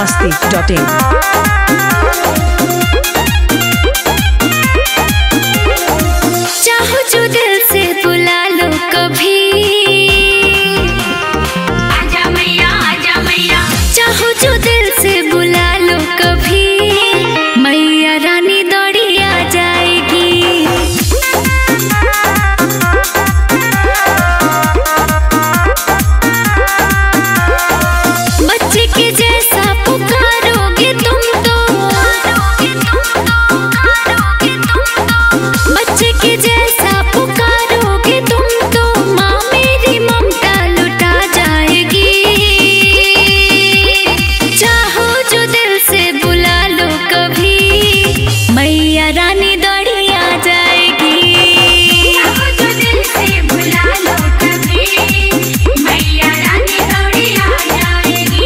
biharmasti.in। चाहो जो दिल से बुला लो कभी, आजा मैया आजा मैया। चाहो जो दिल से बुला लो कभी, मैया रानी दौड़ी आ जाएगी। बच्चे के जैसा पुकारोगे तुम तो, बच्चे के जैसा पुकारोगे तुम तो, माँ मेरी ममता लुटा जाएगी। चाहो जो दिल से बुला लो कभी, मैया रानी दौड़ी आ जाएगी। चाहो जो दिल से बुला लो कभी, मैया रानी दौड़ी आ जाएगी।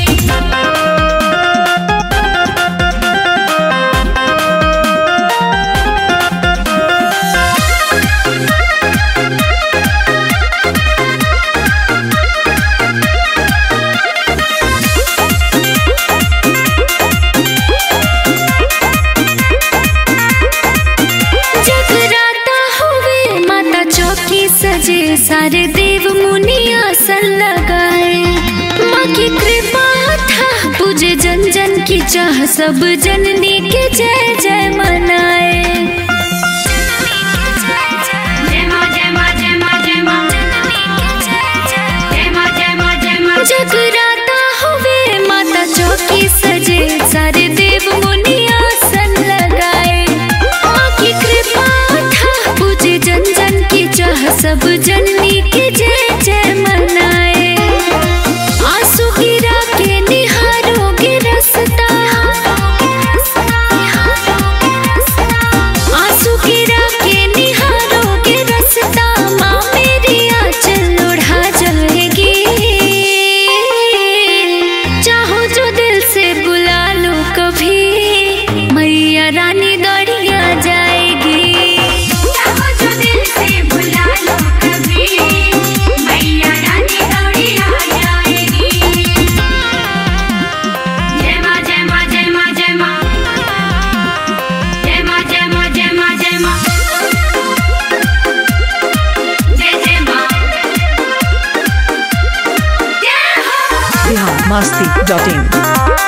जगराता हुए माता चौकी सजे, सारे देव मुनि आसन लगाए। माँ की कृपा था पूजे जन जन की चाह, सब जननी के जय जय मनाए। जगराता हुए माता चौकी सजे, सारे देव मुनि आसन लगाए। माँ की कृपा था पूजे जन जन की चाह, सब जननी के जय जय मनाए। आंसू गिरा के निहारोगे रास्ता, आंसू गिरा के निहारोगे रास्ता, माँ मेरी आंचल ओढ़ा जाएगी। चाहो जो दिल से बुला लो कभी, मैया रानी दौड़ी आ जाएगी। चाहो जो दिल से बुला लो कभी, मैया रानी दौड़ी आ जाएगी। जय माँ जय माँ जय माँ जय माँ, जय माँ जय माँ जय माँ जय माँ, जय जय माँ, जय हो। biharmasti.in।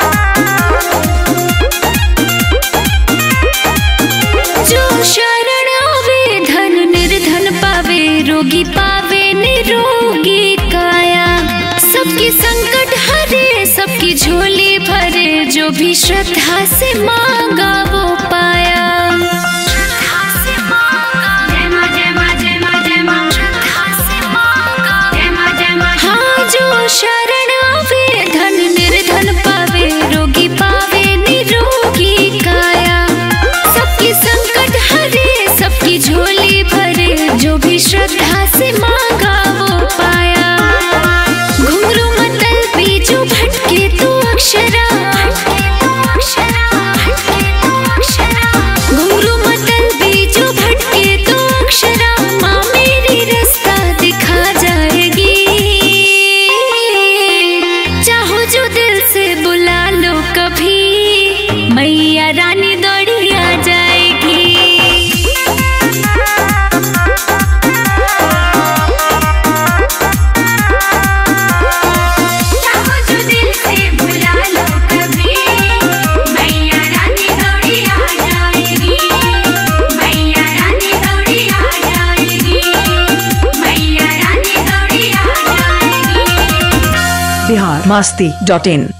जो शरण आवे धन निर्धन पावे, रोगी पावे निरोगी काया। सबकी संकट हरे सबकी झोली भरे, जो भी श्रद्धा से मांगा वो पाया। हाँ जो शरण आवे धन निर्धन पावे, रोगी पावे निरोगी काया। सबकी संकट हरे सबकी झोली भरे, जो भी श्रद्धा से मांगा वो पाया। घुंघरू मतलबी जो भटके तो अक्षरा, घुंघरू मतलबी जो भटके तो अक्षरा, माँ मेरी रास्ता दिखा जाएगी। चाहो जो दिल से बुला लो कभी, मैया रानी दौड़ी आ जाएगी। चाहो जो दिल से बुला लो कभी, मैया रानी दौड़ी आ जाएगी। मैया रानी दौड़ी आ जाएगी, मैया रानी दौड़ी आ जाएगी। biharmasti.in।